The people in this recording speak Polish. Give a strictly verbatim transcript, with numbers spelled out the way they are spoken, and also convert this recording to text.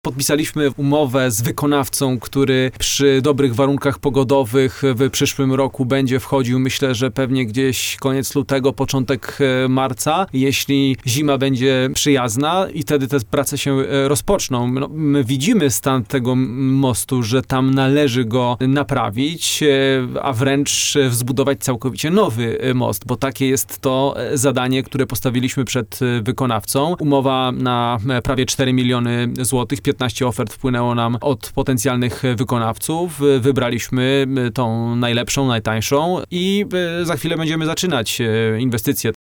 Podpisaliśmy umowę z wykonawcą, który przy dobrych warunkach pogodowych w przyszłym roku będzie wchodził, myślę, że pewnie gdzieś koniec lutego, początek marca, jeśli zima będzie przyjazna i wtedy te prace się rozpoczną. No, my widzimy stan tego mostu, że tam należy go naprawić, a wręcz zbudować całkowicie nowy most, bo takie jest to zadanie, które postawiliśmy przed wykonawcą. Umowa na prawie cztery miliony złotych, piętnaście ofert wpłynęło nam od potencjalnych wykonawców. Wybraliśmy tą najlepszą, najtańszą i za chwilę będziemy zaczynać inwestycje.